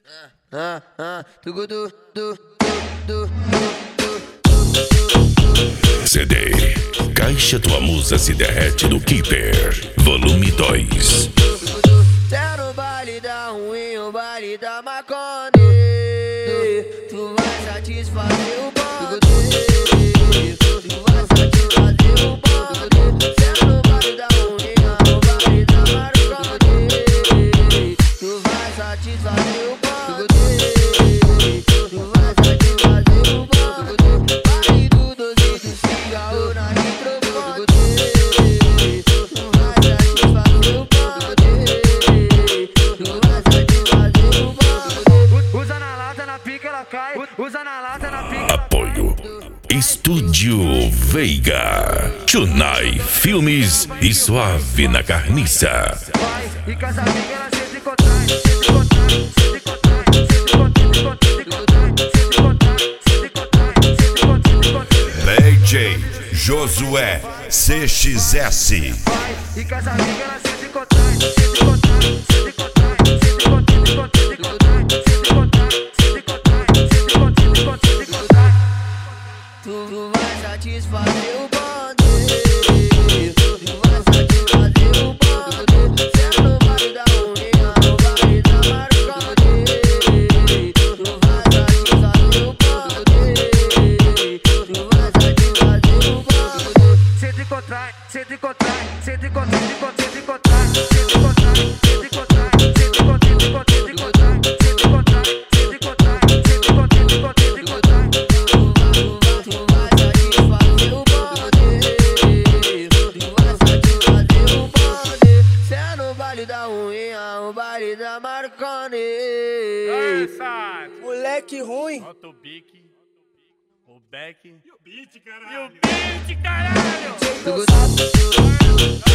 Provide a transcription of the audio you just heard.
CD Caixa Tua Musa Se Derrete do Keeper, volume 2. Tá no baile da ruim, o baile da Macone. Tu vai satisfazer o bode. Tu vai satisfazer o bode. Tá no baile da ruim, o baile da Macone. Tu vai satisfazer o bode. Tu vai satisfazer o bode. Baile do doce do cigarro na microfone. Tu vai satisfazer o bode. Usa na lata, na pica ela cai. Usa na lata, na pica. Apoio Estúdio Veiga, Chunai Filmes e Suave na Carniça. E casa amiga ela sempre contrai, sempre contrai, sempre contrai, sempre contrai. DJ Josué CXS. E casa amiga ela sempre contrai, sempre contrai, sempre contrai, sempre contrai, sempre contrai. Tu vai satisfazer o bode. Tu vai satisfazer o bode. Cê no baile da Uninha, no baile da Marcone. Tu vai satisfazer o bode. Tu vai satisfazer o bode. Cê te contrai, cê te contrai, cê te contrai, cê te contrai, cê te contrai, cê te contrai, cê te contrai, cê te contrai, cê te contrai, cê te contrai, cê te contrai, cê te contrai. O baile da Marcone. Moleque ruim. Bota o bique, o back e o beat, caralho. E o beat, caralho.